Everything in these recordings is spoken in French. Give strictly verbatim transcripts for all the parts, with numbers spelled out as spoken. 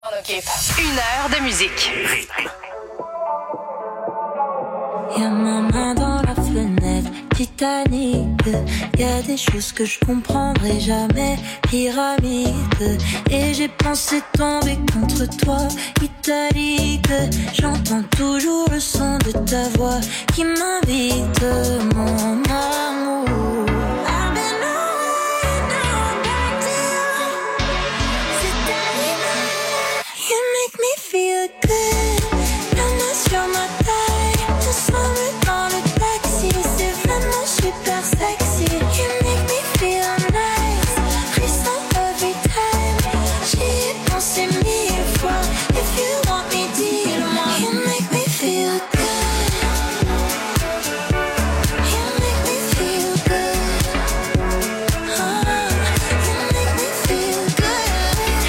Une heure de musique. Y'a ma main dans la fenêtre, Titanic. Y'a des choses que je comprendrai jamais, pyramide. Et j'ai pensé tomber contre toi, italique. J'entends toujours le son de ta voix qui m'invite, mon amour. Feel good, la main sur ma taille, ensemble dans le taxi, c'est vraiment super sexy. You make me feel nice, frisson every time. J'y ai pensé mille fois, if you want me, dis-le-moi. You make me feel good, you make me feel good, oh, you make me feel good.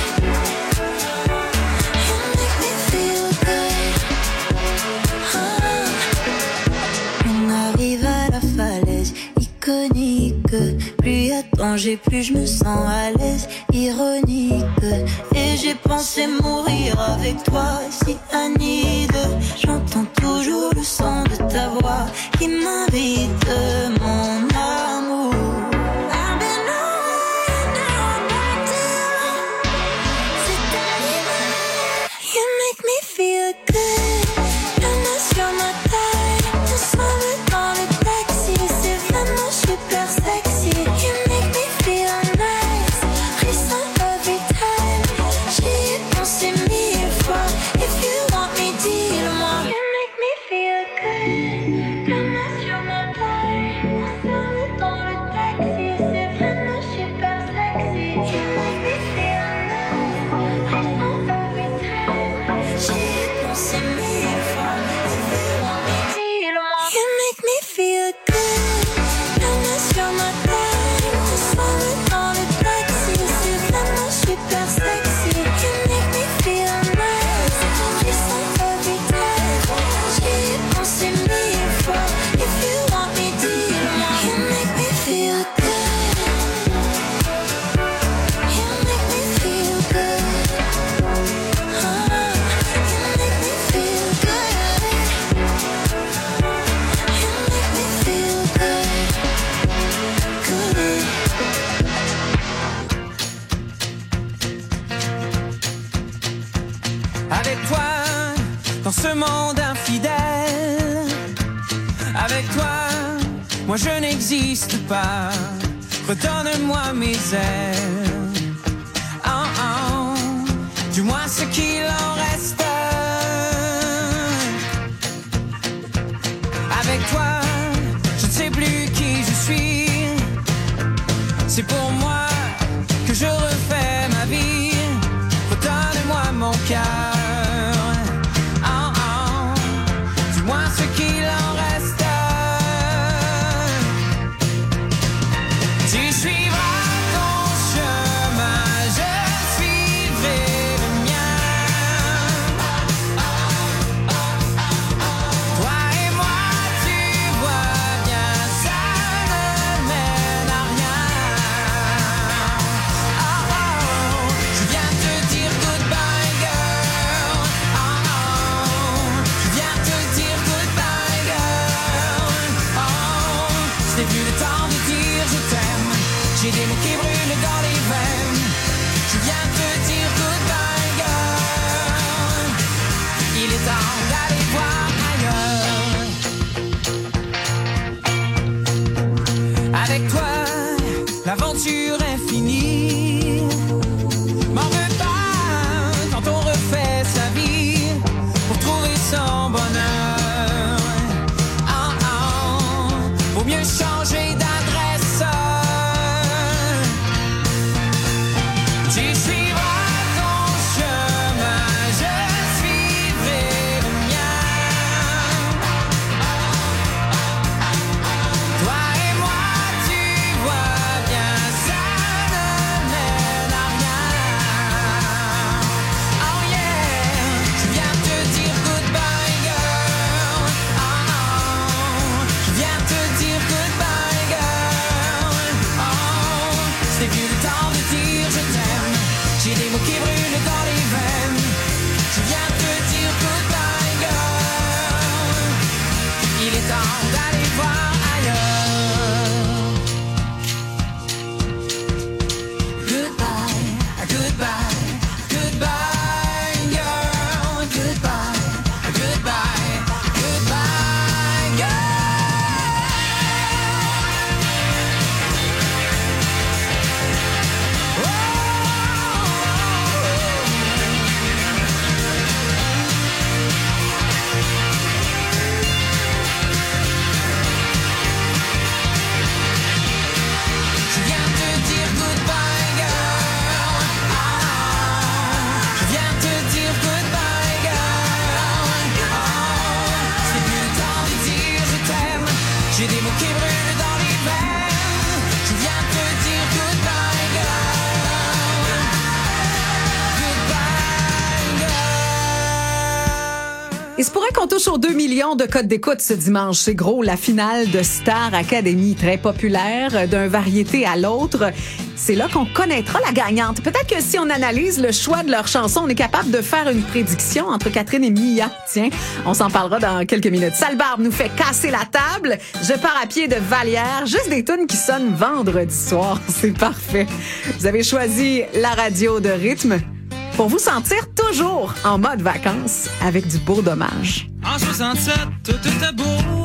Iconique, plus y a de danger, plus je me sens à l'aise, ironique. Et j'ai pensé mourir avec toi, si Anide. J'entends toujours le son de ta voix qui m'invite, mon amour. I've been away, now I'm back to c'est Anide. You make me feel good, la main sur ma taille, ensemble dans le taxi, c'est vraiment super sexy. You make me feel nice, frisson every time. J'y ai pensé mille fois, if you want me, dis-le-moi. You make me feel good, la main sur ma taille, ensemble dans le taxi, c'est vraiment super sexy. You make me feel nice, frisson every time. J'y ai pensé mille fois, if you want me, dis-le-moi. You make me feel good, la main sur ma taille, ensemble dans le taxi, c'est vraiment super sexy. You make me feel nice, frisson every time. J'y ai pensé mille fois, if you want me, dis-le-moi. You make me feel good, you make me feel good, oh, you make me feel good, you make me feel good, good. Avec toi, dans ce monde infidèle, avec toi, moi je n'existe pas. Redonne-moi mes ailes. Oh, oh, dis-moi ce qu'il en reste. Avec toi, je ne sais plus qui je suis. C'est pour moi que je refais ma vie. Redonne-moi mon cœur. Oh, oh, dis-moi ce qu'il en reste. Tu suivras ton chemin, je suivrai le mien. Toi et moi, tu vois bien, ça ne mène à rien. Oh, oh, je viens te dire goodbye, girl. Oh, oh, je viens te dire goodbye, girl. Oh, je n'ai plus le temps de dire je t'aime. J'ai des mots qui brûlent dans les veines. Je viens te dire goodbye, girl. Il est temps d'aller voir ailleurs. Avec toi, l'aventure est finie. M'en veux pas quand on refait sa vie pour trouver son bonheur. Oh, oh, vaut mieux changer d'adresse. Tu suivras ton chemin, je suivrai le mien. Toi et moi, tu vois bien, ça Il se pourrait qu'on touche aux deux millions de codes d'écoute ce dimanche. C'est gros, la finale de Star Academy, très populaire, d'un variété à l'autre. C'est là qu'on connaîtra la gagnante. Peut-être que si on analyse le choix de leurs chansons, on est capable de faire une prédiction entre Catherine et Mia. Tiens, on s'en parlera dans quelques minutes. Sale Barbe nous fait casser la table. Je pars à pied de Vallière. Juste des tunes qui sonnent vendredi soir. C'est parfait. Vous avez choisi la radio de rythme pour vous sentir toujours en mode vacances avec du beau dommage. En soixante-sept, tout était beau.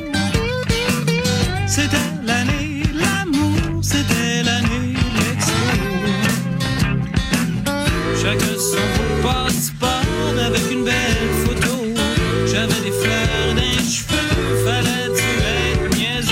C'était l'année de l'amour, c'était l'année de l'expo. Chacun son passeport avec une belle photo. J'avais des fleurs dans les cheveux, fallait-tu être niaiseux?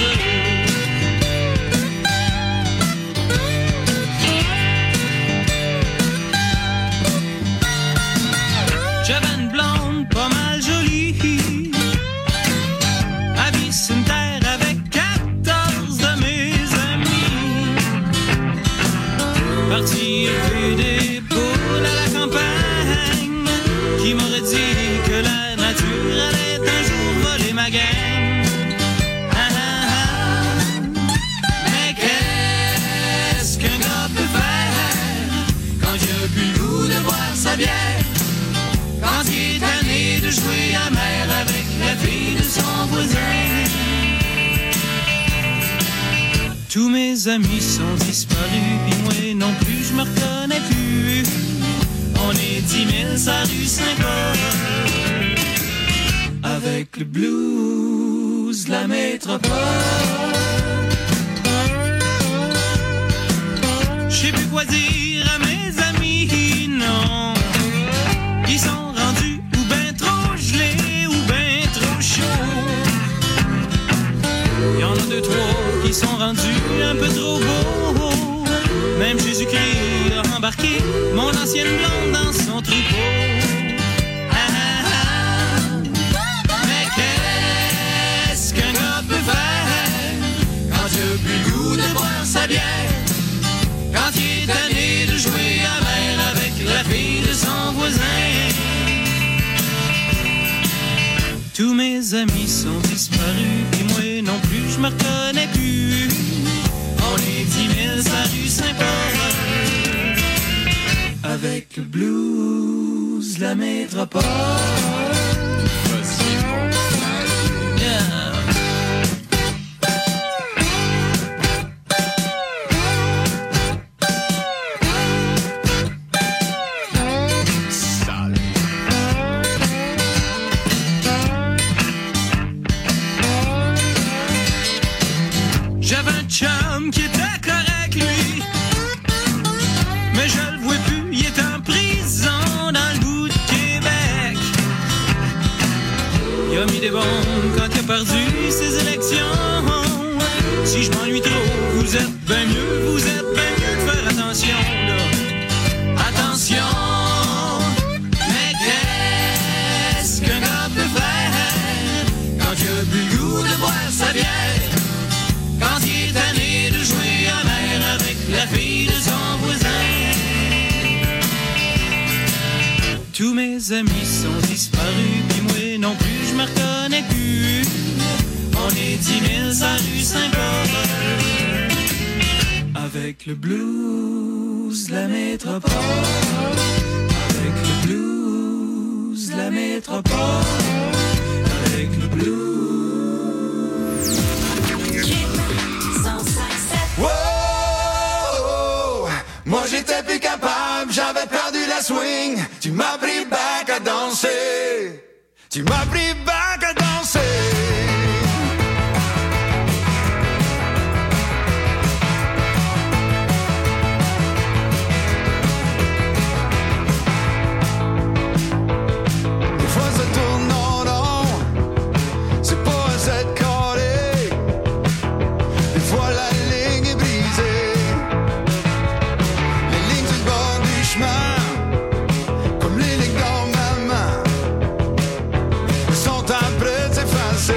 J'avais une blonde pas mal jolie, habillée sur une terre avec quatorze de mes amis. Parti élever des poules à la campagne, qui m'aurait dit que la nature allait un jour voler ma gang. Ah, ah, ah. Mais qu'est-ce qu'un gars peut faire quand il a plus le goût de boire sa bière? Quand il est tanné de jouer à mer avec la fille de son voisin. Tous mes amis sont disparus, puis moi non plus, je me reconnais plus. On est dix mille sur la rue Saint-Paul, avec le blues de la métropole. Je sais plus quoi dire à mes amis, non. Ils sont rendus ou ben trop gelés ou ben trop chauds. Il y en a deux, trois qui sont rendus un peu trop beaux. Même Jésus-Christ a embarqué mon ancienne blonde dans son troupeau. Ah, ah, ah. Mais qu'est-ce qu'un gars peut faire quand il a plus le goût de boire sa bière? Quand il est tanné de jouer à mer avec la fille de son voisin. Tous mes amis sont disparus, puis moi non plus, je me reconnais plus. On est dix mille sur la rue Saint-Paul, avec le blues de la métropole. Yeah. J'avais un chum qui était correct, lui, mais je le vois plus, il est en prison dans le bout de Québec. Il a mis des bombes quand il a perdu ses élections. Si je m'ennuie trop, vous êtes bien mieux, vous êtes bien mieux de faire attention, là. Attention, mais qu'est-ce qu'un gars peut faire quand il a plus le goût de boire sa bière? Quand il est tanné de jouer à mer avec la fille de son voisin. Tous mes amis sont disparus, puis moi non plus, je me reconnais plus. On est dix mille sur la rue Saint-Paul, avec le blues de la métropole. Avec le blues de la métropole. Avec le blues. Wow, moi j'étais plus capable, j'avais perdu la swing. Tu m'as pris back à danser. Tu m'as pris back à danser. Des fois ça tourne en rond, c'est pas un set carré. Des fois la ligne est brisée, les lignes du bord du chemin, comme les lignes dans ma main, sont en train de s'effacer.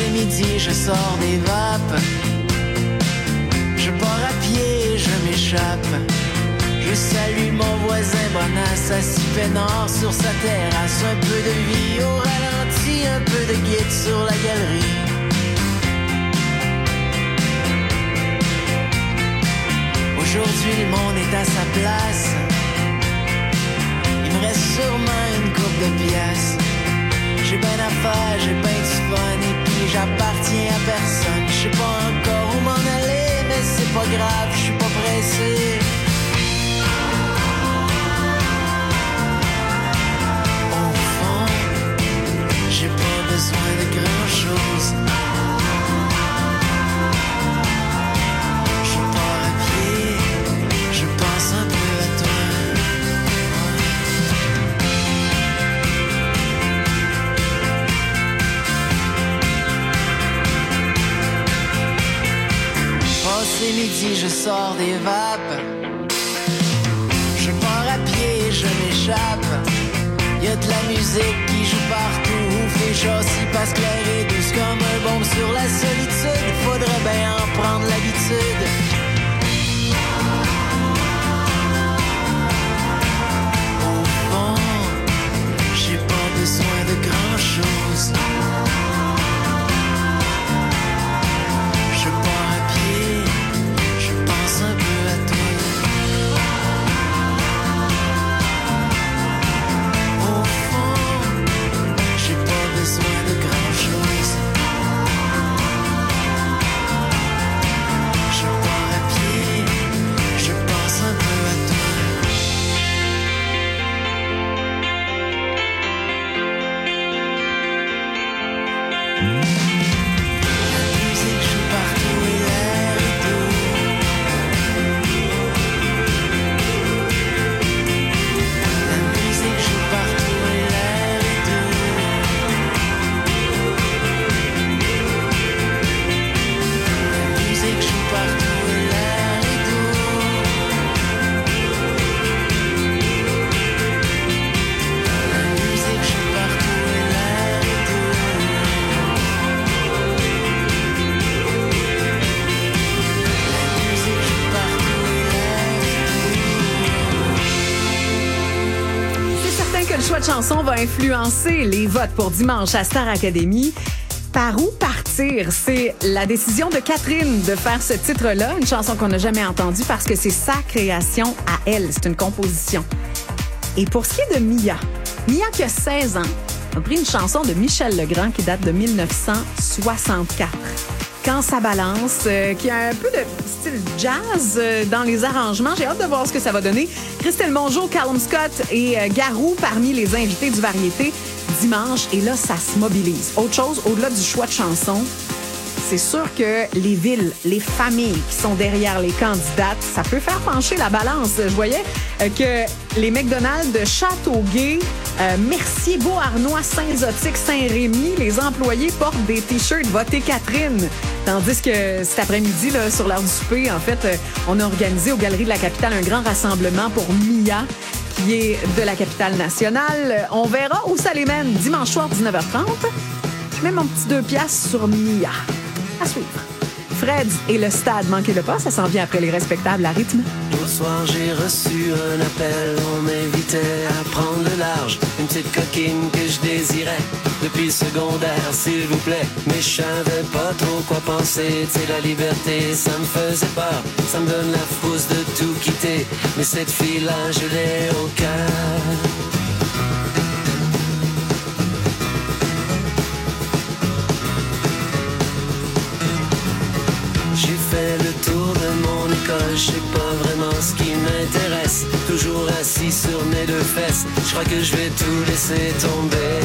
Passé midi, je sors des vapes. Je pars à pied, je m'échappe. Je salue mon voisin Bonasse, assis peinard sur sa terrasse. Un peu de vie au ralenti, un peu de guide sur la galerie. Aujourd'hui le monde est à sa place. Il me reste sûrement une coupe de pièces. J'ai ben d'affaires, j'ai ben du fun. Et puis j'appartiens à personne. Je sais pas encore où m'en aller, mais c'est pas grave, je suis pas pressé. Au fond, j'ai pas besoin de grand chose. Je pars à pied, je pense un peu à toi. Passé midi, je sors des vapes. Je pars à pied, je m'échappe. Y'a de la musique qui joue partout. Fait chaud si passe clair et douce comme un baume sur la solitude. Faudrait bien en prendre l'habitude. Au fond, j'ai pas besoin de grand chose. Je pars à pied, je pense un peu à toi. Au fond, j'ai pas besoin de grand chose. Je pars à pied, je pense un peu à toi. La musique joue partout et l'air est doux. La musique joue partout et l'air est doux. La musique joue partout et l'air est doux. La musique joue partout et l'air est doux. La musique joue partout et l'air est doux. C'est certain que le choix de chanson va influencer les votes pour dimanche à Star Academy. Par où partir? C'est la décision de Catherine de faire ce titre-là, une chanson qu'on n'a jamais entendue parce que c'est sa création à elle. C'est une composition. Et pour ce qui est de Mia, Mia qui a seize ans, a pris une chanson de Michel Legrand qui date de mille neuf cent soixante-quatre. Quand ça balance, euh, qui a un peu de style jazz euh, dans les arrangements. J'ai hâte de voir ce que ça va donner. Christelle Mongeau, Callum Scott et euh, Garou parmi les invités du Variété dimanche. Et là, ça se mobilise. Autre chose, au-delà du choix de chansons, c'est sûr que les villes, les familles qui sont derrière les candidates, ça peut faire pencher la balance. Je voyais euh, que les McDonald's de Châteauguay, euh, Mercier, Beauharnois, Saint-Zotique, Saint-Rémy, les employés portent des t-shirts « Votez Catherine ». Tandis que cet après-midi, là, sur l'heure du souper, en fait, euh, on a organisé aux Galeries de la Capitale un grand rassemblement pour Mia, qui est de la capitale nationale. On verra où ça les mène dimanche soir, dix-neuf heures trente. Je mets mon petit deux piastres sur Mia. À suivre. Fred et le stade, manquez-le pas, ça s'en vient après les respectables à rythme. L'autre soir, j'ai reçu un appel. On m'invitait à prendre le large. Une petite coquine que je désirais depuis le secondaire, s'il vous plaît. Mais je savais pas trop quoi penser. Tu sais, la liberté, ça me faisait peur. Ça me donne la frousse de tout quitter. Mais cette fille-là, je l'ai au cœur. J'ai fait le tour de mon école, je sais pas vraiment ce qui m'intéresse. Toujours assis sur mes deux fesses, je crois que je vais tout laisser tomber.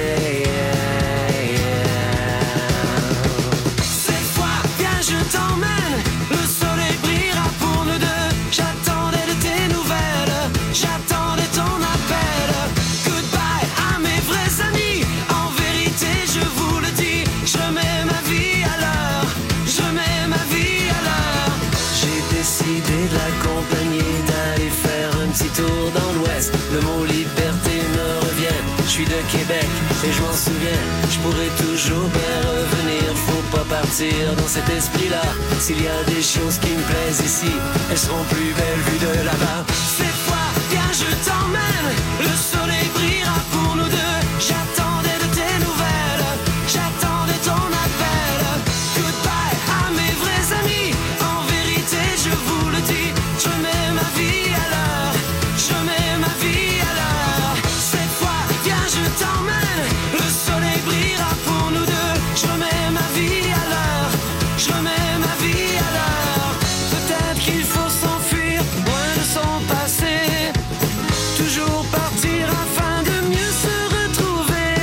Cette fois, viens, je t'emmène, le soleil brillera pour nous deux. J'attendais de tes nouvelles, j'attendais ton appel. Goodbye à mes vrais amis, en vérité je vous le dis, je mets ma vie à l'heure, je mets ma vie à l'heure. J'ai décidé de l'accompagner, d'aller faire un petit tour dans l'ouest. Le mot liberté me revient, je suis de Québec. Et je m'en souviens, je pourrais toujours bien revenir. Faut pas partir dans cet esprit-là. S'il y a des choses qui me plaisent ici, elles seront plus belles vues de là-bas. Cette fois, viens, je t'emmène. Le soleil brillera pour nous deux. J'attendais de tes nouvelles, j'attendais ton appel. Goodbye à mes vrais amis. En vérité, je vous le dis, je mets ma vie à l'heure, je mets ma vie à l'heure. Cette fois, viens, je t'emmène. Le soleil brillera pour nous deux. Je mets ma vie à l'heure, je mets ma vie à l'heure. Peut-être qu'il faut s'enfuir loin de son passé, toujours partir afin de mieux se retrouver.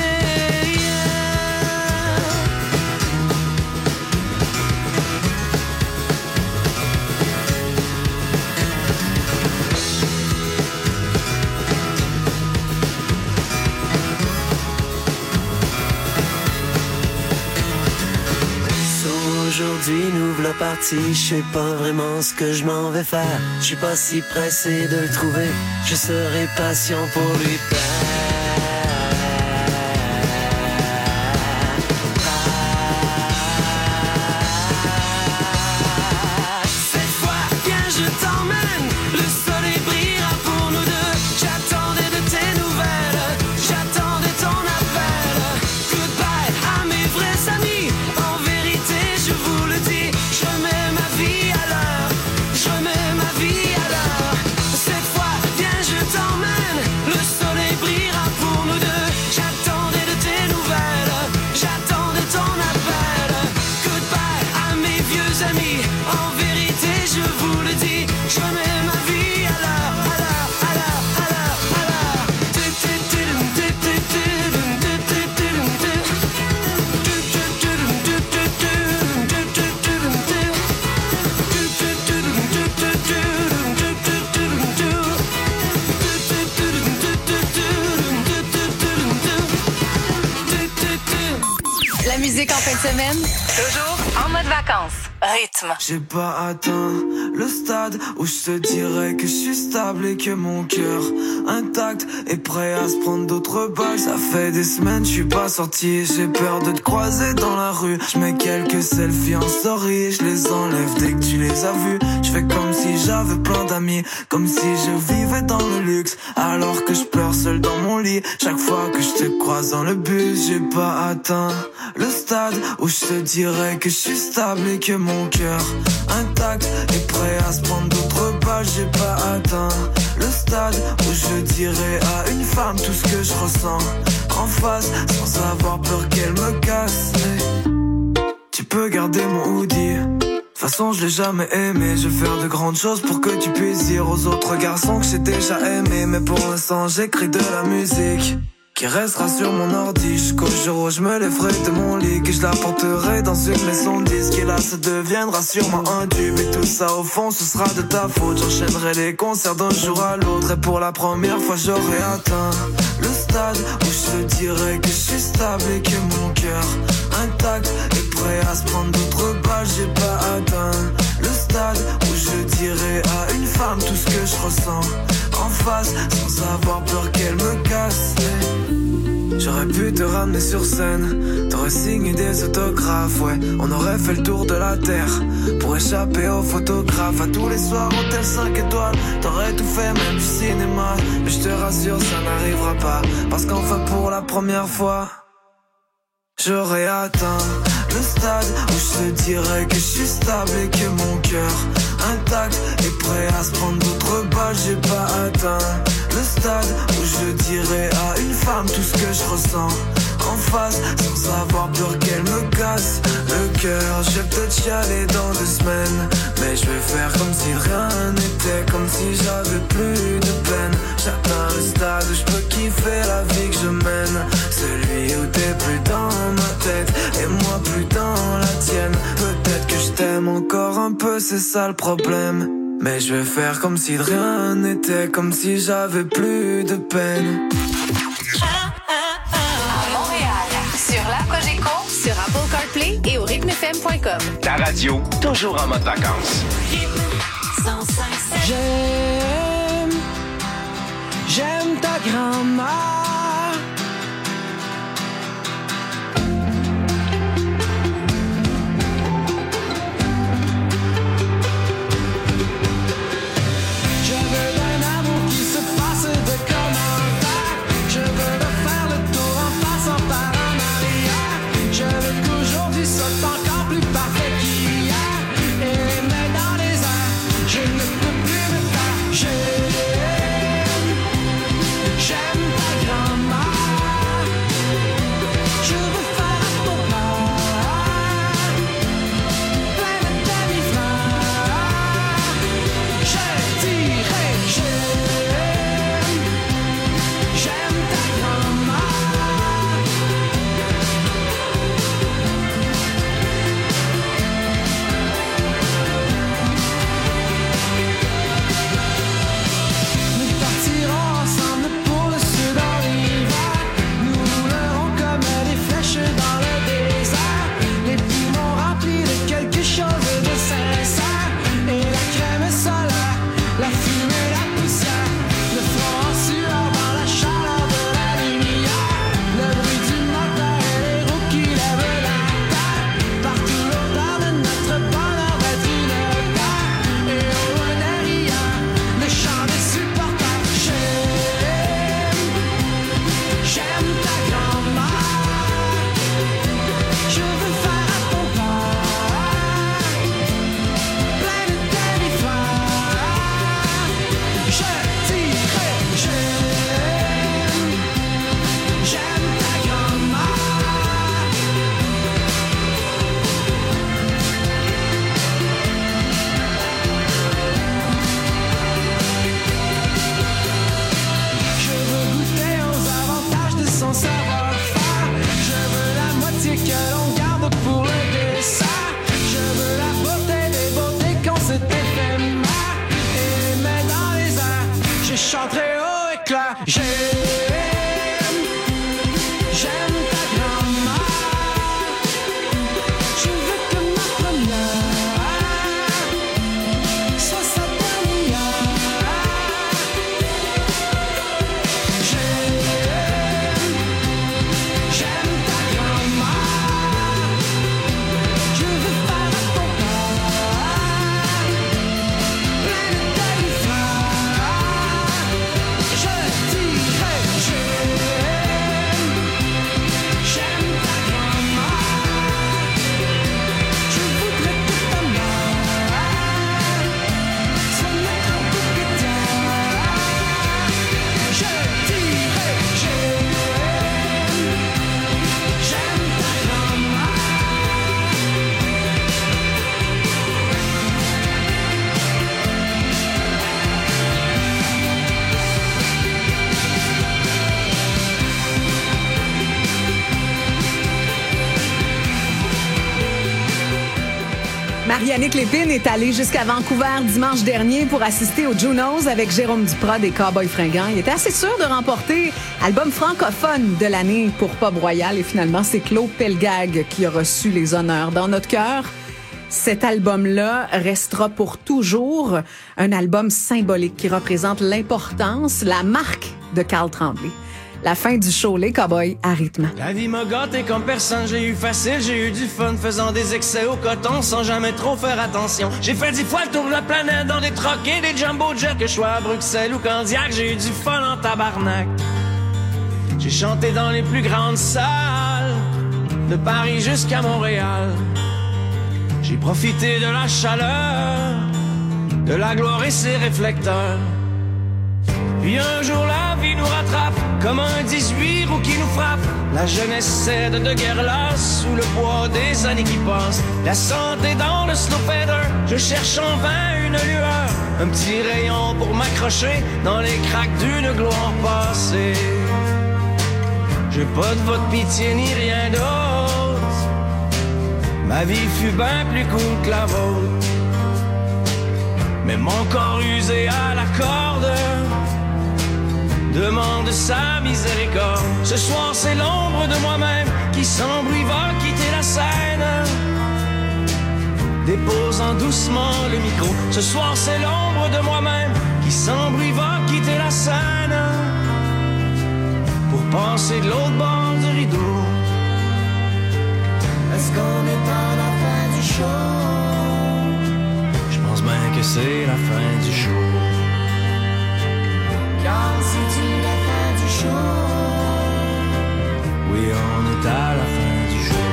Yeah. Aujourd'hui nous voilà partis, je sais pas vraiment ce que je m'en vais faire. Je suis pas si pressé de le trouver, je serai patient pour lui plaire. Cette fois, viens, je t'emmène. Le soleil brillera pour nous deux. J'attendais de tes nouvelles, j'attendais ton appel. Goodbye à mes vrais amis. En vérité, je vous le dis, je mets ma vie à l'heure, je mets ma vie à l'heure. Cette fois, viens, je t'emmène. Le soleil brillera pour nous deux. J'attendais de tes nouvelles, j'attendais ton appel. Goodbye à mes vieux amis. En vérité, je vous le dis, je mets ma vie à l'heure, à l'heure, à l'heure, à l'heure, à l'heure. La musique en fin de semaine, toujours en mode vacances. Rythme. J'ai pas atteint le stade où je te dirais que je suis stable et que mon cœur intact est prêt à se prendre d'autres balles. Ça fait des semaines, je suis pas sorti, j'ai peur de te croiser dans la rue. Je mets quelques selfies en story, je les enlève dès que tu les as vus. Je fais comme si j'avais plein d'amis, comme si je vivais dans le luxe, alors que je pleure seul dans mon lit. Chaque fois que je te croise dans le bus, j'ai pas atteint le stade où je te dirais que je suis stable et que mon cœur intact est prêt à se prendre d'autres balles. J'ai pas atteint le stade où je dirais à une femme tout ce que je ressens en face, sans avoir peur qu'elle me casse. Mais tu peux garder mon hoodie, de toute façon je l'ai jamais aimé. Je vais faire de grandes choses pour que tu puisses dire aux autres garçons que j'ai déjà aimé. Mais pour l'instant j'écris de la musique qui restera sur mon ordi jusqu'au jour où je me lèverai de mon lit, que je la porterai dans une maison de disque. Et là ça deviendra sûrement un tube, et tout ça au fond ce sera de ta faute. J'enchaînerai les concerts d'un jour à l'autre, et pour la première fois j'aurai atteint le stade où je te dirais que je suis stable et que mon cœur intact est prêt à se prendre d'autres balles. J'ai pas atteint le stade où je dirais à une femme tout ce que je ressens en face, sans avoir peur qu'elle me casse. J'aurais pu te ramener sur scène, t'aurais signé des autographes, ouais. On aurait fait le tour de la terre pour échapper aux photographes. À tous les soirs, hôtel cinq étoiles, t'aurais tout fait, même du cinéma. Mais je te rassure, ça n'arrivera pas, parce qu'enfin pour la première fois j'aurais atteint le stade où je te dirais que je suis stable et que mon cœur intact est prêt à se prendre d'autres balles. J'ai pas atteint le stade où je dirais à une femme tout ce que je ressens en face, sans avoir peur qu'elle me casse le cœur. Je vais peut-être chialer dans deux semaines, mais je vais faire comme si rien n'était, comme si j'avais plus de peine. J'atteins le stade où je peux kiffer la vie que je mène, celui où t'es plus dans ma tête et moi plus dans la tienne. Peut-être que je t'aime encore un peu, c'est ça le problème, mais je vais faire comme si de rien n'était, comme si j'avais plus de peine. À Montréal, sur l'app Cogeco, sur Apple CarPlay et au rythme f m point com. Ta radio, toujours en mode vacances. J'aime, j'aime ta grand-mère. chanterai haut et clair. J'aime, j'aime ta grand-mère. Je veux que ma première soit sa dernière. J'aime, j'aime ta grand-mère. Je veux faire à ton père plein de belles fleurs. Je dirai j'aime, j'aime ta grand-mère. Je voudrais que ta mère soit n'importe que toi. Je dirai j'aime, j'aime ta Mariannick Lépine est allée jusqu'à Vancouver dimanche dernier pour assister aux Junos avec Jérôme Duprat des Cowboys Fringants. Il était assez sûr de remporter album francophone de l'année pour Pop Royal et finalement c'est Claude Pelgag qui a reçu les honneurs. Dans notre cœur, cet album-là restera pour toujours un album symbolique qui représente l'importance, la marque de Carl Tremblay. La fin du show, les Cowboys à rythme. La vie m'a gâté comme personne, j'ai eu facile, j'ai eu du fun, faisant des excès au coton sans jamais trop faire attention. J'ai fait dix fois le tour de la planète dans des trucks et des jumbo jets, que je sois à Bruxelles ou Candiac, j'ai eu du fun en tabarnak. J'ai chanté dans les plus grandes salles, de Paris jusqu'à Montréal. J'ai profité de la chaleur, de la gloire et ses réflecteurs. Puis un jour la vie nous rattrape, comme un dix-huit roues qui nous frappe. La jeunesse cède de guerre lasse, sous le poids des années qui passent. La santé dans le slow feather, je cherche en vain une lueur. Un petit rayon pour m'accrocher dans les craques d'une gloire passée. J'ai pas de votre pitié ni rien d'autre. Ma vie fut bien plus cool que la vôtre. Mais mon corps usé à la corde demande sa miséricorde. Ce soir c'est l'ombre de moi-même qui sans bruit va quitter la scène, déposant doucement le micro. Ce soir c'est l'ombre de moi-même qui sans bruit va quitter la scène, pour passer de l'autre bord du rideau. Est-ce qu'on est à la fin du show? Je pense bien que c'est la fin du show. Car c'est-tu la fin du show? Oui, on est à la fin du show.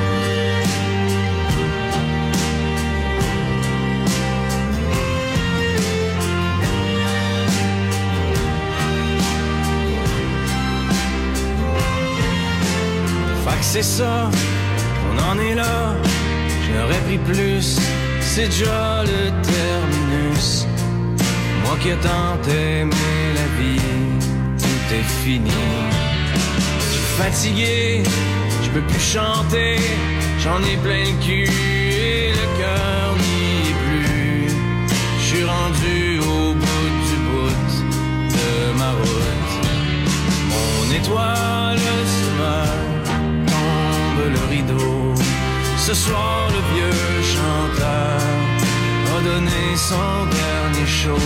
Fait que c'est ça, on en est là. J'aurais pris plus, c'est déjà le terminus. Moi qui ai tant aimé la vie, tout est fini. Je suis fatigué, je peux plus chanter, j'en ai plein le cul et le cœur n'y est plus. Je suis rendu au bout du bout de ma route. Mon étoile se meurt, tombe le rideau. Ce soir le vieux chanteur a donné son dernier show.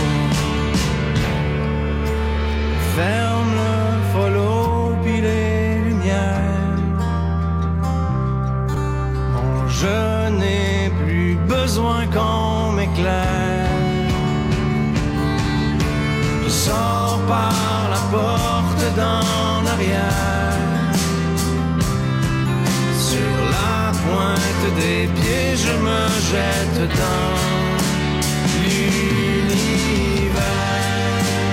Ferme le follow puis les lumières. Bon, je n'ai plus besoin qu'on m'éclaire. Je sors par la porte d'en arrière. Sur la pointe des pieds, je me jette dans l'univers.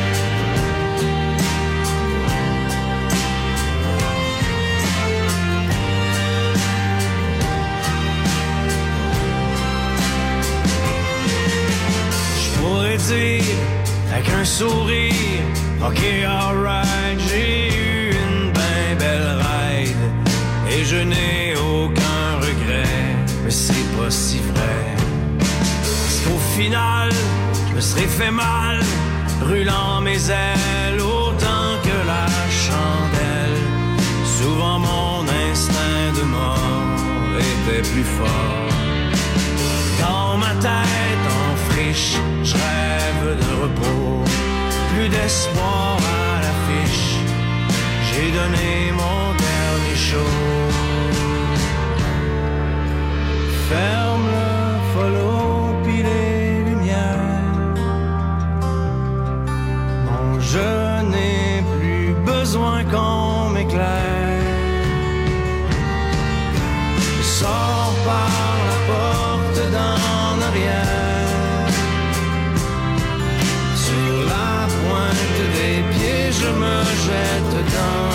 Je pourrais dire avec un sourire, ok, alright, j'ai eu une ben belle ride. Et je n'ai aucun regret, mais c'est pas si vrai. Parce qu'au final, je me serais fait mal, brûlant mes mes ailes autant que la chandelle. Souvent mon instinct de mort était plus fort. Dans ma tête en friche, je rêve de repos, plus d'espoir à l'affiche. J'ai donné mon dernier show. Ferme le follow pis les lumières. Non, je n'ai plus besoin qu'on m'éclaire. Je sors par la porte d'en arrière. Sur la pointe des pieds, je me jette dans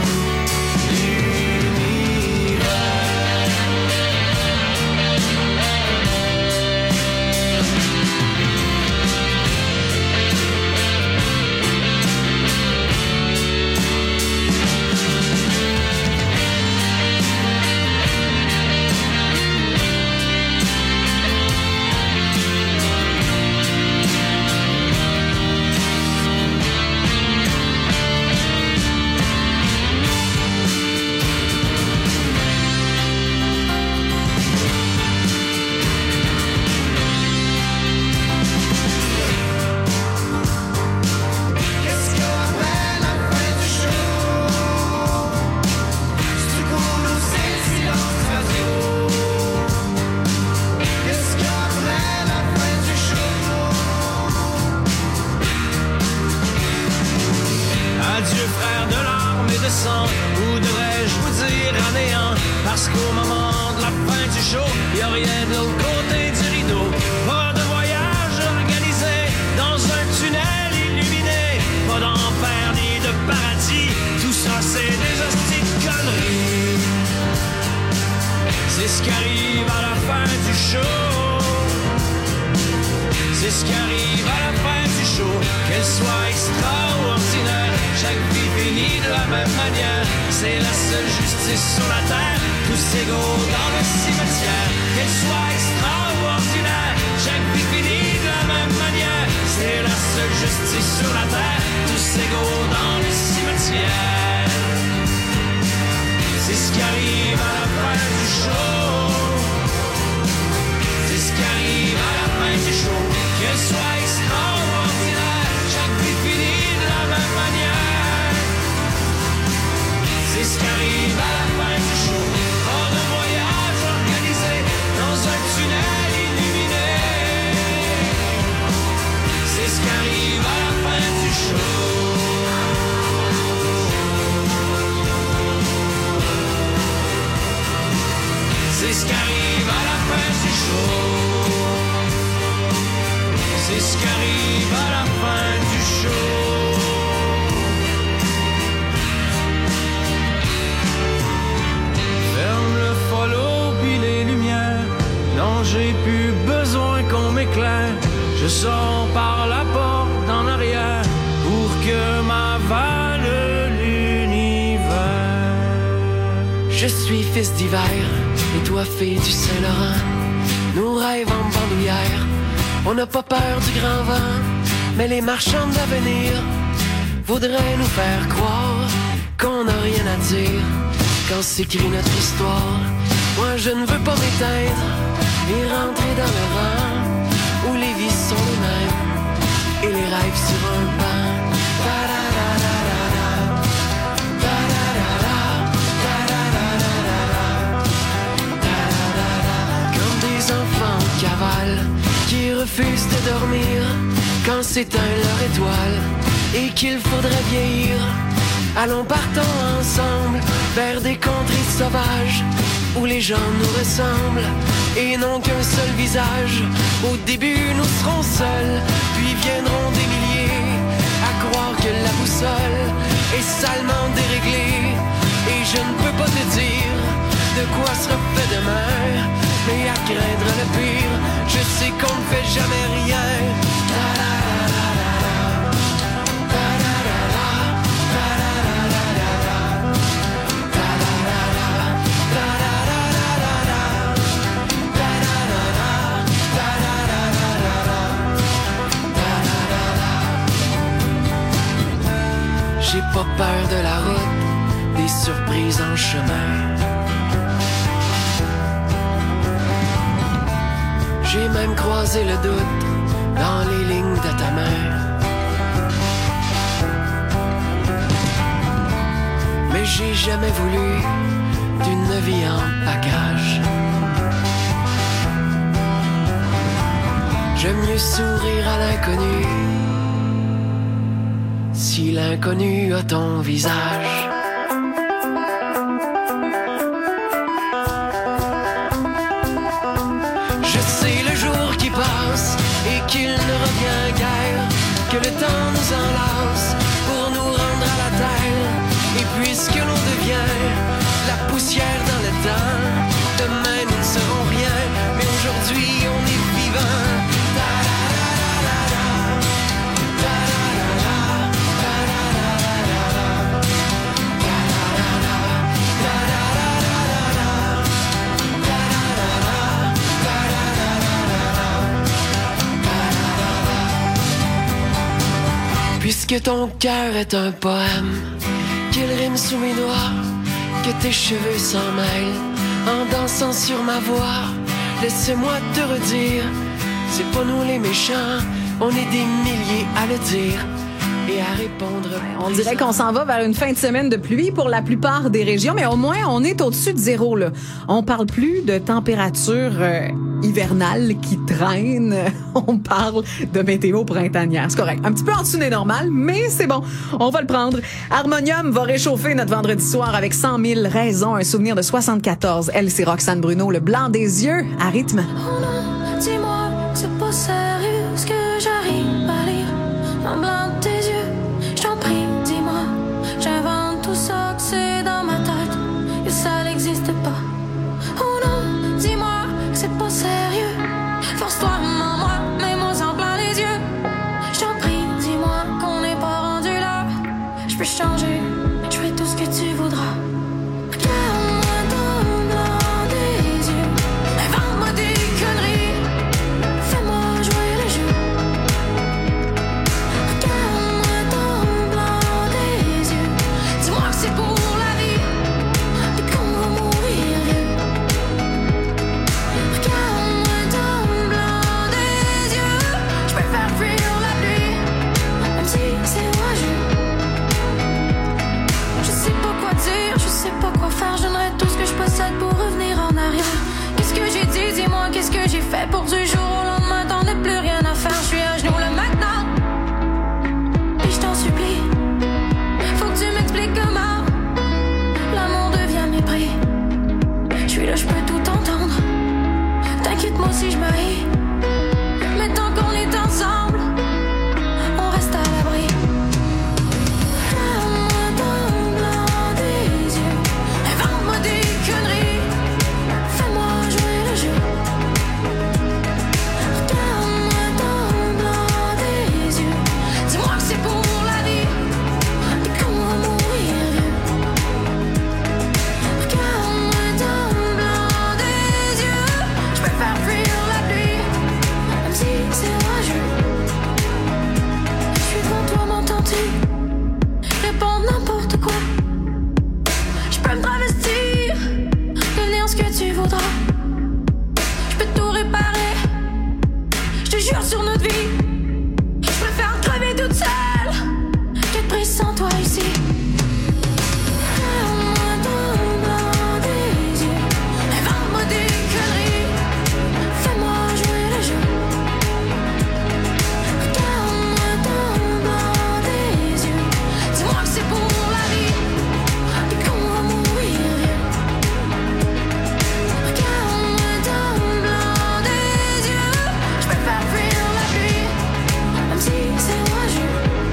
ou devrais-je vous dire à néant? Parce qu'au moment de la fin du show, y a rien de l'autre côté du rideau. Pas de voyage organisé dans un tunnel illuminé. Pas d'enfer ni de paradis, tout ça c'est des hosties de conneries. C'est ce qui arrive à la fin du show. C'est ce qui arrive à la fin du show. Qu'elle soit extraordinaire, chaque vie finit de la même manière. C'est la seule justice sur la terre, tous égaux dans le cimetière. Qu'elle soit extraordinaire, chaque vie finit de la même manière. C'est la seule justice sur la terre, tous égaux dans le cimetière. C'est ce qui arrive à la fin du show. C'est ce qui arrive à la fin du show. Qu'elle soit extraordinaire, chaque vie finit de la même manière. C'est ce qui arrive à la fin du show. Pas de voyage organisé dans un tunnel illuminé. C'est ce qui arrive à la fin du show. C'est ce qui arrive à la fin du show. C'est ce qui arrive à la fin du show. Ferme le follow puis les lumières. Non, j'ai plus besoin qu'on m'éclaire. Je sors par la porte en arrière pour que m'avale l'univers. Je suis fils d'hiver et toi fille du Saint-Laurent. Nos rêves en bandoulière. On n'a pas peur du grand vent, mais les marchands d'avenir voudraient nous faire croire qu'on n'a rien à dire quand s'écrit notre histoire. Moi je ne veux pas m'éteindre et rentrer dans le rang où les vies sont les mêmes et les rêves sur un banc. Comme des enfants en cavale qui refusent de dormir quand s'éteint leur étoile et qu'il faudrait vieillir. Allons partons ensemble vers des contrées sauvages où les gens nous ressemblent et n'ont qu'un seul visage. Au début nous serons seuls, puis viendront des milliers à croire que la boussole est salement déréglée. Et je ne peux pas te dire de quoi sera fait demain, mais à craindre le pire, je sais qu'on ne fait jamais rien. J'ai pas peur de la route, des surprises en chemin. J'ai même croisé le doute dans les lignes de ta main. Mais j'ai jamais voulu d'une vie en bagage. J'aime mieux sourire à l'inconnu si l'inconnu a ton visage. Je sais le jour qui passe et qu'il ne revient guère, que le temps nous enlace pour nous rendre à la terre. Et puisque l'on devient la poussière dans le temps, demain nous ne serons rien, mais aujourd'hui on est vivant. Puisque ton cœur est un poème, qu'il rime sous mes doigts, que tes cheveux s'en mêlent en dansant sur ma voix. Laisse-moi te redire, c'est pas nous les méchants, on est des milliers à le dire et à répondre. On dirait qu'on s'en va vers une fin de semaine de pluie pour la plupart des régions, mais au moins on est au-dessus de zéro, là. On parle plus de température euh, hivernale qui traîne, on parle de météo printanière. C'est correct. Un petit peu en dessous des normales, mais c'est bon. On va le prendre. Harmonium va réchauffer notre vendredi soir avec cent mille raisons, un souvenir de soixante-quatorze. Elle, c'est Roxane Bruno, le blanc des yeux à rythme. Oh non, dis-moi, c'est pas sérieux ce que j'arrive à lire en blanc de tes yeux. J't'en prie, dis-moi, j'invente tout ça que c'est dans ma tête et ça n'existe pas. Oh non, dis-moi, c'est pas sérieux. Force-toi, en moi, mets-moi en plein les yeux. J't'en prie, dis-moi qu'on n'est pas rendu là. J'peux changer, j'fais tout ce que tu voudras. Regarde-moi dans le blanc des yeux, invente-moi des conneries, fais-moi jouer le jeu. Regarde-moi dans le blanc des yeux, dis-moi que c'est pour la vie et qu'on va mourir vieux. Regarde-moi dans le blanc des yeux, je préfère fuir la pluie, même si c'est orageux. Je sais pas quoi dire, je sais pas quoi faire, je donnerai tout ce que je possède pour revenir en arrière. Qu'est-ce que j'ai dit, dis-moi, qu'est-ce que j'ai fait pour du jour au lendemain, t'en as plus rien à faire, je suis à genoux là maintenant. Et je t'en supplie, faut que tu m'expliques comment l'amour devient mépris. Je suis là, je peux tout entendre, t'inquiète moi si je m'haïs, mais tant qu'on est ensemble, on reste à l'abri. Regarde-moi dans le blanc des yeux, invente-moi des conneries, fais-moi jouer le jeu. Regarde-moi dans le blanc des yeux, dis-moi que c'est pour la vie et qu'on va mourir vieux. Regarde-moi dans le blanc des yeux, je préfère fuir la pluie, même si c'est orageux. Je suis devant toi, m'entends-tu? Réponds n'importe quoi. Je peux me travestir, devenir ce que tu voudras. Je peux tout réparer, je te jure sur notre vie. Je préfère crever toute seule que de prise sans toi ici. Regarde-moi dans le blanc des yeux, invente-moi des conneries, fais-moi jouer le jeu. Regarde-moi dans le blanc des yeux, dis-moi que c'est pour la vie et qu'on va mourir vieux. Regarde-moi dans le blanc des yeux, je préfère fuir la pluie, même si c'est orageux.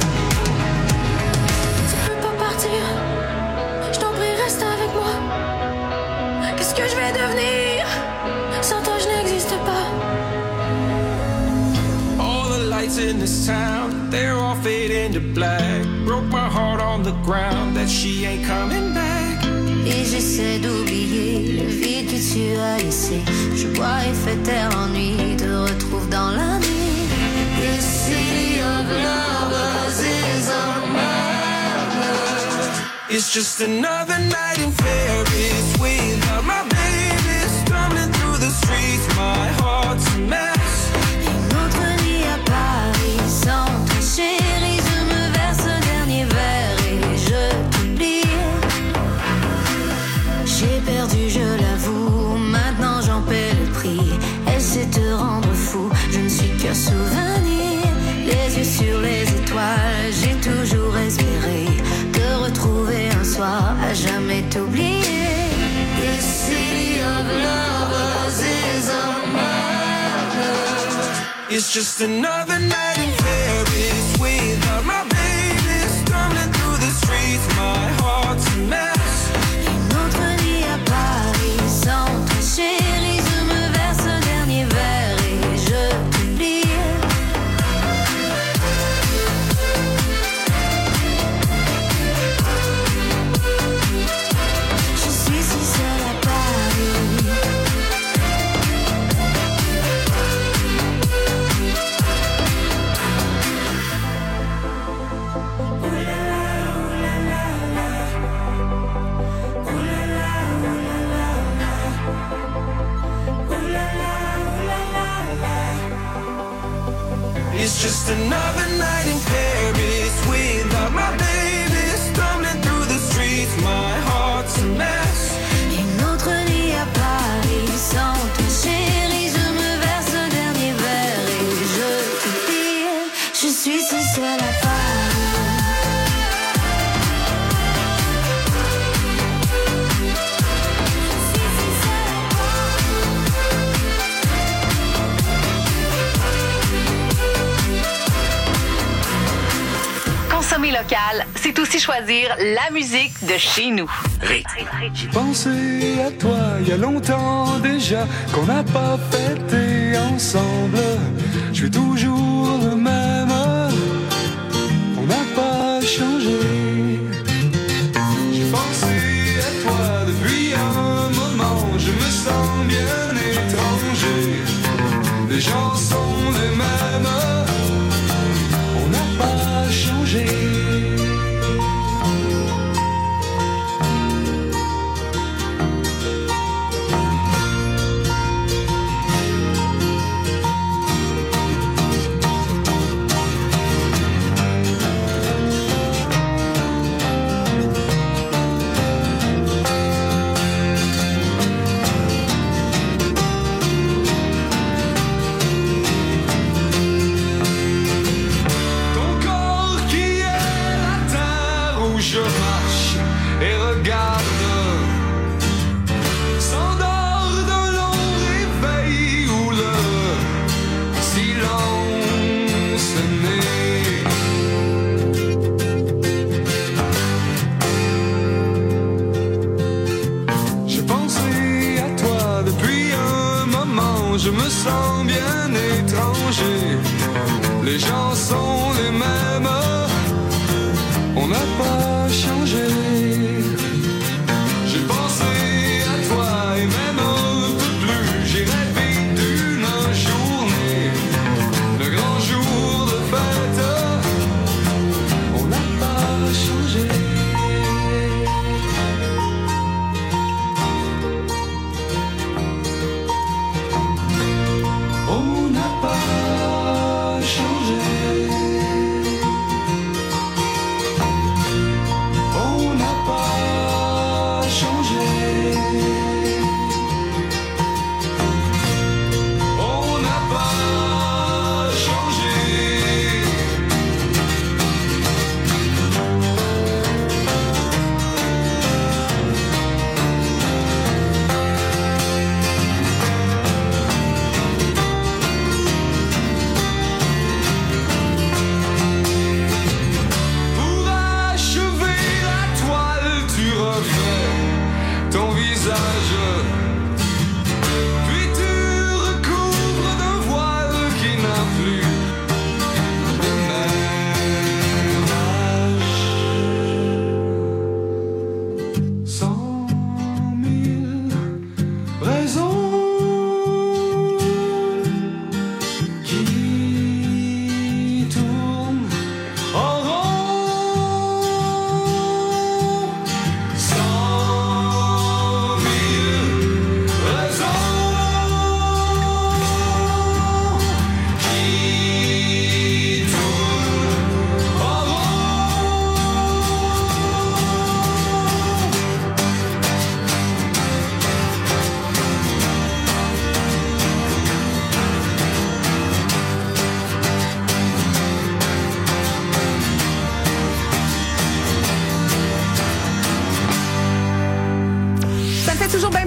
Tu peux pas partir, je t'en prie reste avec moi. Qu'est-ce que je vais devenir? Sans toi je n'existe pas. All the lights in this town, they're all fading to black. Broke my heart on the ground that she ain't coming back. Et j'essaie d'oublier le vide que tu as laissé. Je bois et fais taire l'ennui, te retrouve dans la nuit. The city of lovers is a madness. It's just another night in Paris without my baby, stumbling through the streets, my heart's a mess. Une autre nuit à Paris sans toi chérie, je me verse le dernier verre et je t'oublie. J'ai perdu, je l'avoue, maintenant j'en paie le prix. Essaie de te rendre fou, je ne suis qu'un souvenir. Les yeux sur les étoiles, j'ai toujours espéré te retrouver un soir, à jamais t'oublier. This city of lovers is a murder. It's just another night in Paris without my baby, stumbling through the streets, my heart's a mess. Une autre nuit à Paris sans toi chérie, je me verse le dernier verre et je t'oublie. Je suis si seule à Paris. It's just another night in Paris without my baby, stumbling through the streets, my heart's a mess. Une autre nuit à Paris sans toi chérie, je me verse le dernier verre et je t'oublie. Je suis si seule à Paris. Consommer local, c'est aussi choisir la musique de chez nous. J'ai pensé à toi il y a longtemps déjà, qu'on n'a pas fêté ensemble. Je suis toujours le même, on n'a pas changé. J'ai pensé à toi depuis un moment, je me sens bien étranger. Les gens sont les mêmes, on n'a pas changé. Je marche et regarde, s'endort d'un long réveil où le silence naît. J'ai pensé à toi depuis un moment, je me sens bien étranger. Les gens sont les mêmes, on n'a pas changé. J'ai pensé à toi et même un peu plus. J'ai rêvé d'une journée, le grand jour de fête. On n'a pas changé. On n'a pas changé.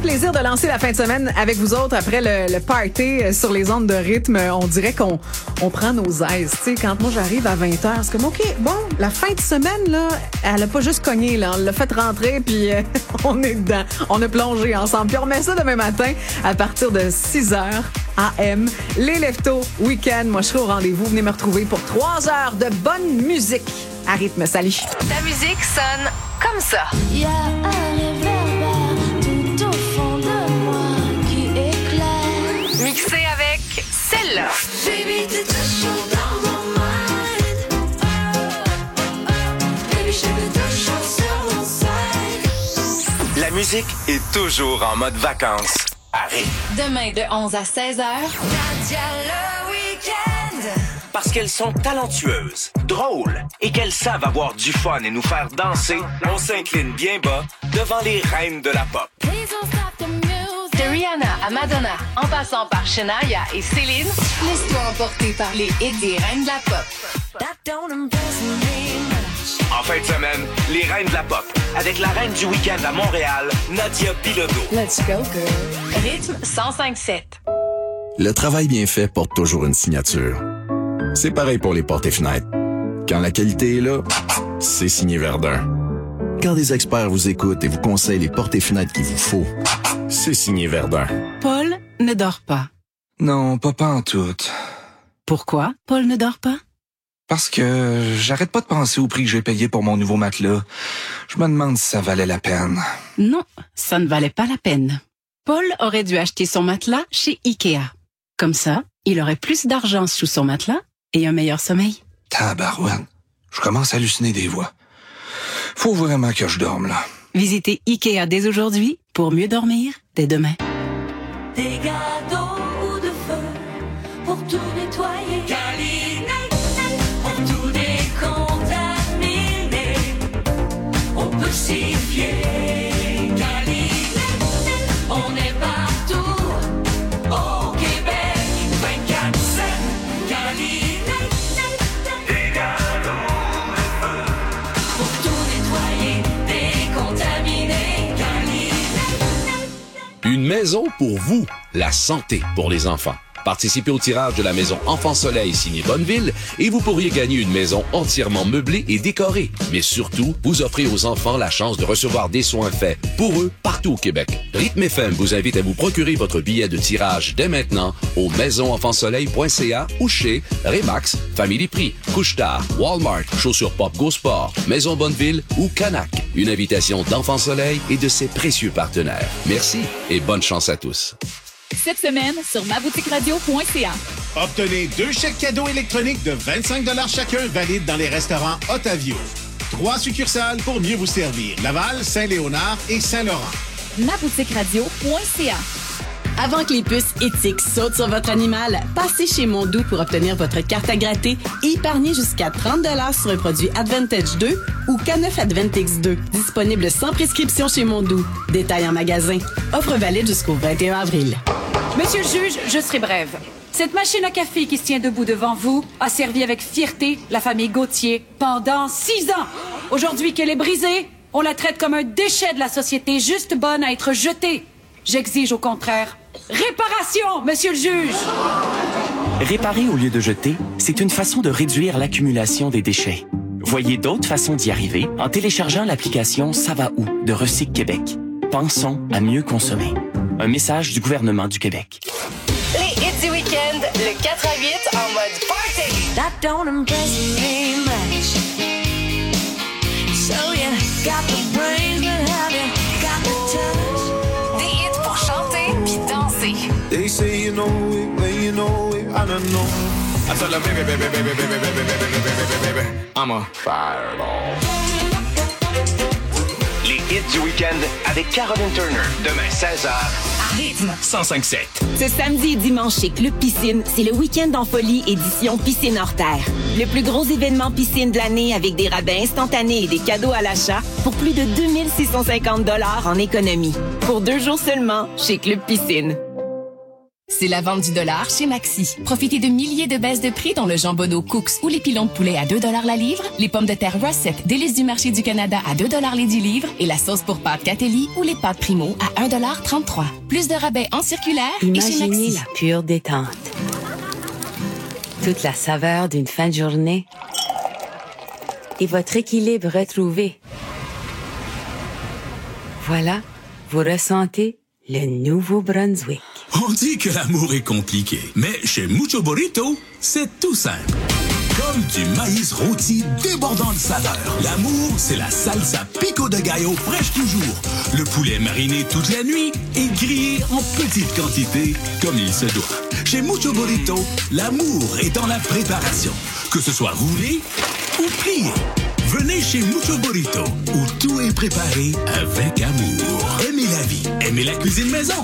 plaisir de lancer la fin de semaine avec vous autres après le, le party sur les ondes de rythme. On dirait qu'on on prend nos aises. Tu sais, quand moi j'arrive à vingt heures, c'est comme, OK, bon, la fin de semaine, là, elle a pas juste cogné, là. On l'a fait rentrer, puis euh, on est dedans. On a plongé ensemble. Puis on remet ça demain matin à partir de six heures A M. Les Leftos Week-end. Moi, je serai au rendez-vous. Venez me retrouver pour trois heures de bonne musique à rythme. Salut. Ta musique sonne comme ça. Il y a un réverbère tout au fond de moi qui éclaire. Mixé avec celle-là. Baby, t'es toujours dans mon mind. Baby, je veux toujours sur mon side. La musique est toujours en mode vacances. Arrête. Demain de onze à seize heures. Nadia le week-end. Parce qu'elles sont talentueuses, drôles et qu'elles savent avoir du fun et nous faire danser, on s'incline bien bas devant les reines de la pop. Please don't stop the music. De Rihanna à Madonna, en passant par Shania et Céline, laisse-toi emporter par les hits des reines de la pop. That don't impress me much. En fin de semaine, les reines de la pop, avec la reine du week-end à Montréal, Nadia Bilodeau. Let's go, girl. Rythme cent cinq sept. Le travail bien fait porte toujours une signature. C'est pareil pour les portes et fenêtres. Quand la qualité est là, c'est signé Verdun. Quand des experts vous écoutent et vous conseillent les portes et fenêtres qu'il vous faut, c'est signé Verdun. Paul ne dort pas. Non, pas pantoute. Pourquoi Paul ne dort pas? Parce que j'arrête pas de penser au prix que j'ai payé pour mon nouveau matelas. Je me demande si ça valait la peine. Non, ça ne valait pas la peine. Paul aurait dû acheter son matelas chez Ikea. Comme ça, il aurait plus d'argent sous son matelas et un meilleur sommeil. Tabarouette, je commence à halluciner des voix. Faut vraiment que je dorme, là. Visitez Ikea dès aujourd'hui pour mieux dormir dès demain. Des gâteaux de feu pour tout nettoyer. Galinette, pour tout décontaminer. On peut s'y fier. Galinette, on est partout au Québec. vingt-quatre sept. Galinette, des gâteaux de feu pour tout nettoyer, décontaminer. Galinette. Une maison pour vous, la santé pour les enfants. Participez au tirage de la maison Enfant Soleil signée Bonneville et vous pourriez gagner une maison entièrement meublée et décorée. Mais surtout, vous offrez aux enfants la chance de recevoir des soins faits pour eux partout au Québec. Rythme F M vous invite à vous procurer votre billet de tirage dès maintenant au maison enfant soleil point c a ou chez Remax, Family Prix, Couche-Tard, Walmart, Chaussures Pop Go Sport, Maison Bonneville ou Canac. Une invitation d'Enfant Soleil et de ses précieux partenaires. Merci et bonne chance à tous. Cette semaine sur ma boutique radio point c a. Obtenez deux chèques cadeaux électroniques de vingt-cinq dollars chacun valides dans les restaurants Otavio. Trois succursales pour mieux vous servir. Laval, Saint-Léonard et Saint-Laurent. ma boutique radio point c a. Avant que les puces éthiques sautent sur votre animal, passez chez Mondou pour obtenir votre carte à gratter et épargner jusqu'à trente dollars sur un produit Advantage deux ou K neuf Advantix deux. Disponible sans prescription chez Mondou. Détail en magasin. Offre valide jusqu'au vingt et un avril. Monsieur le juge, je serai brève. Cette machine à café qui se tient debout devant vous a servi avec fierté la famille Gauthier pendant six ans. Aujourd'hui qu'elle est brisée, on la traite comme un déchet de la société, juste bonne à être jetée. J'exige au contraire réparation, monsieur le juge! Réparer au lieu de jeter, c'est une façon de réduire l'accumulation des déchets. Voyez d'autres façons d'y arriver en téléchargeant l'application Ça va où de Recyc Québec. Pensons à mieux consommer. Un message du gouvernement du Québec. Les hits du week-end, le quatre à huit en mode party. That don't impress me much. So you got the brains, but have you got the touch? Des hits pour chanter puis danser. They say you know it, when you know it, I don't know. I tell her, baby, baby, baby, baby, baby, baby, baby, baby, baby, I'm a fireball. Les hits du week-end avec Caroline Turner, demain seize heures. Rythme cent cinq sept. Ce samedi et dimanche chez Club Piscine, c'est le week-end en folie édition Piscine hors terre. Le plus gros événement piscine de l'année avec des rabais instantanés et des cadeaux à l'achat pour plus de deux mille six cent cinquante dollars en économie. Pour deux jours seulement chez Club Piscine. C'est la vente du dollar chez Maxi. Profitez de milliers de baisses de prix dont le jambonneau Cooks ou les pilons de poulet à deux dollars la livre, les pommes de terre Russet, délices du marché du Canada à deux dollars les dix livres et la sauce pour pâtes Catelli ou les pâtes Primo à un dollar trente-trois. Plus de rabais en circulaire et chez Imaginez Maxi. la pure détente. Toute la saveur d'une fin de journée et votre équilibre retrouvé. Voilà, vous ressentez le Nouveau-Brunswick. On dit que l'amour est compliqué, mais chez Mucho Burrito, c'est tout simple. Comme du maïs rôti débordant de saveur. L'amour, c'est la salsa pico de gallo fraîche toujours. Le poulet mariné toute la nuit et grillé en petite quantité, comme il se doit. Chez Mucho Burrito, l'amour est dans la préparation. Que ce soit roulé ou plié. Venez chez Mucho Burrito, où tout est préparé avec amour. Aimez la vie, aimez la cuisine maison.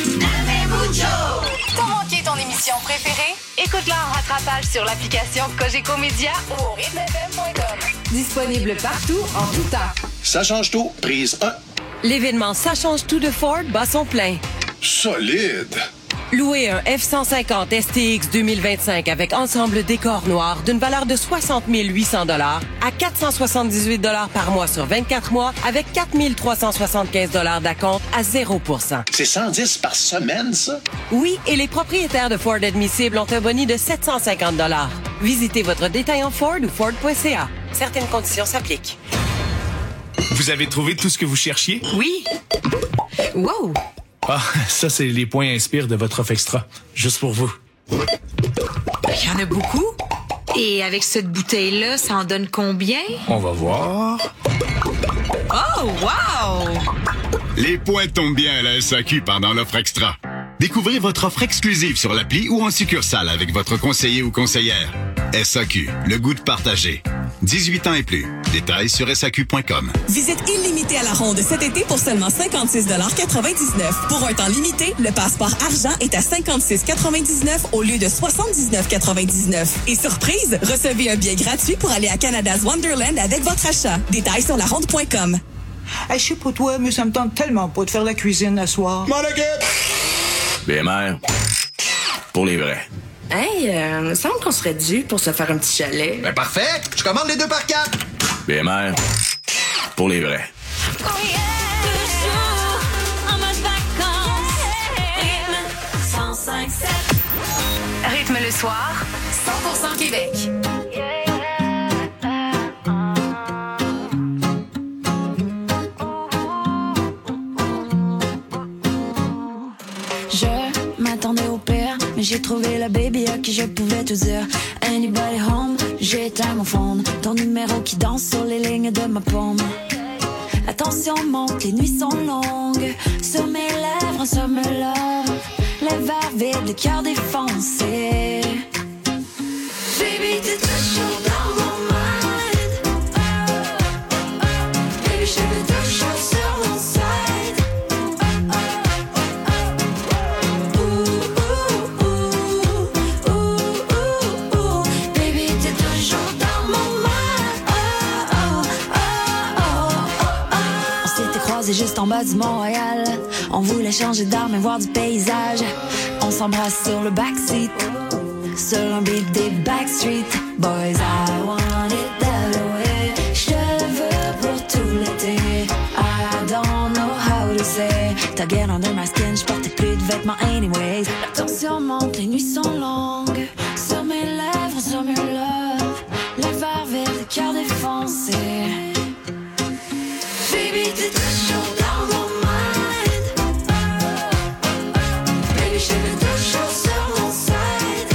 T'as manqué ton émission préférée? Écoute-la en rattrapage sur l'application Cogeco Média ou au rythme f m point com. Disponible partout, en tout temps. Ça change tout, prise un. L'événement Ça change tout de Ford bat son plein. Solide. Louez un F cent cinquante S T X deux mille vingt-cinq avec ensemble décor noir d'une valeur de soixante mille huit cents dollars à quatre cent soixante-dix-huit dollars par mois sur vingt-quatre mois avec quatre mille trois cent soixante-quinze dollars d'acompte à zéro pour cent. C'est cent dix par semaine, ça? Oui, et les propriétaires de Ford admissibles ont un boni de sept cent cinquante dollars. Visitez votre détaillant Ford ou Ford point c a. Certaines conditions s'appliquent. Vous avez trouvé tout ce que vous cherchiez? Oui. Wow! Ah, ça, c'est les points Inspire de votre offre extra. Juste pour vous. Il y en a beaucoup. Et avec cette bouteille-là, ça en donne combien? On va voir. Oh, wow! Les points tombent bien à la S A Q pendant l'offre extra. Découvrez votre offre exclusive sur l'appli ou en succursale avec votre conseiller ou conseillère. S A Q, le goût de partager. dix-huit ans et plus. Détails sur S A Q point com. Visite illimitée à la ronde cet été pour seulement cinquante-six dollars quatre-vingt-dix-neuf. Pour un temps limité, le passeport argent est à cinquante-six quatre-vingt-dix-neuf au lieu de soixante-dix-neuf quatre-vingt-dix-neuf. Et surprise, recevez un billet gratuit pour aller à Canada's Wonderland avec votre achat. Détails sur la ronde point com. Hey, je sais pas toi, mais ça me tente tellement pas de faire la cuisine à soir. Bien, mère. Pour les vrais. Hey, euh, il me semble qu'on serait dû pour se faire un petit chalet. Ben parfait! Je commande les deux par quatre! Bien, mère. Pour les vrais. Rythme le soir, cent pour cent Québec. Je m'attendais au pire, mais j'ai trouvé la baby à qui je pouvais tout dire. Anybody home? J'ai éteint mon phone. Ton numéro qui danse sur les lignes de ma paume. Attention monte, les nuits sont longues. Sur mes lèvres, un summer love. Les verres vides, le cœur défoncé. Baby, t'es toujours dans mon mind. Oh, oh, oh. Baby, je veux toujours sur mon side. Oh, oh, oh, oh. Ouh, ouh, ouh, ouh, ouh, ouh. Baby, t'es toujours dans mon mind. Oh, oh, oh, oh, oh, oh. On s'était croisés juste en bas du Montréal. On voulait changer d'arme et voir du paysage. On s'embrasse sur le backseat, sur un beat des Backstreet Boys. I want it that way. Je veux pour tout l'été. I don't know how to say. T'as get under my skin, j'portais plus de vêtements anyways. La tension monte, les nuits sont longues. Sur mes lèvres, sur mes love. Les verres vides, le cœur défoncé. Baby, t'es toujours dans mon mind. Baby, je veux toujours sur mon side.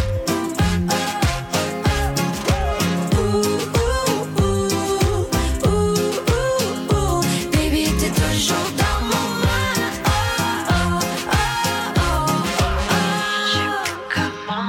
Ouh, ouh, ouh, ouh, ouh, ouh. Baby, t'es toujours dans mon mind. Oh, oh, oh, oh, oh.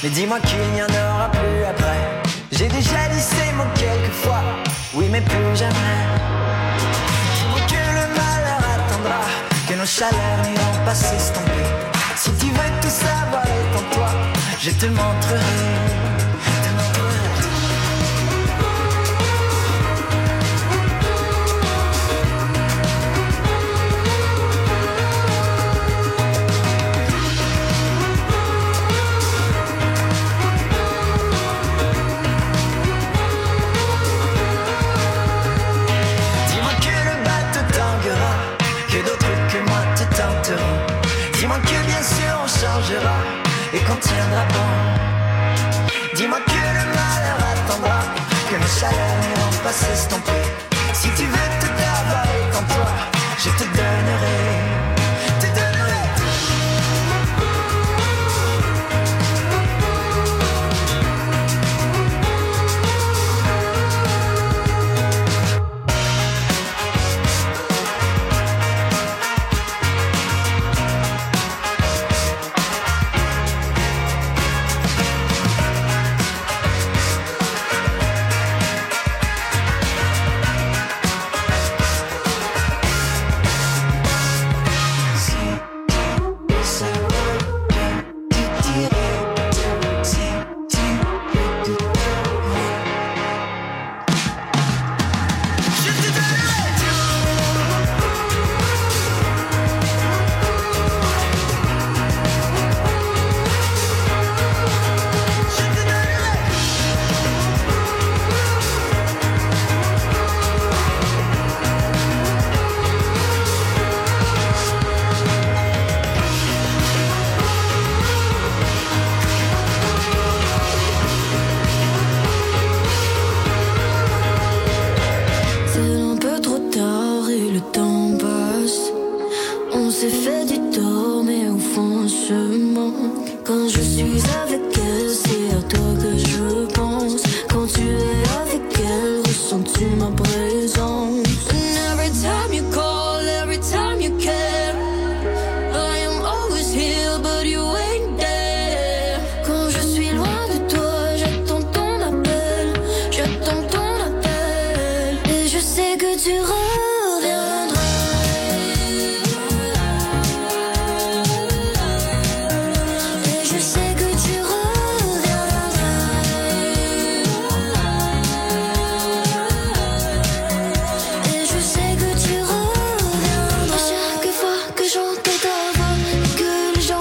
Mais dis-moi qu'il n'y en aura plus après. J'ai déjà dit ces mots quelquefois, oui mais plus jamais. Dis-moi que le malheur attendra, que nos chaleurs n'iront pas s'estomper. Si tu veux tout savoir, étends-toi, je te montrerai. Et qu'on tiendra bon. Dis-moi que le malheur attendra, que nos chaleurs n'iront pas s'estomper. Si tu veux tout avoir, étends-toi, je te donnerai, te donnerai.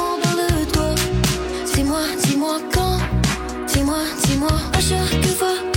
Dis-moi, dis-moi quand, dis-moi, dis-moi à chaque fois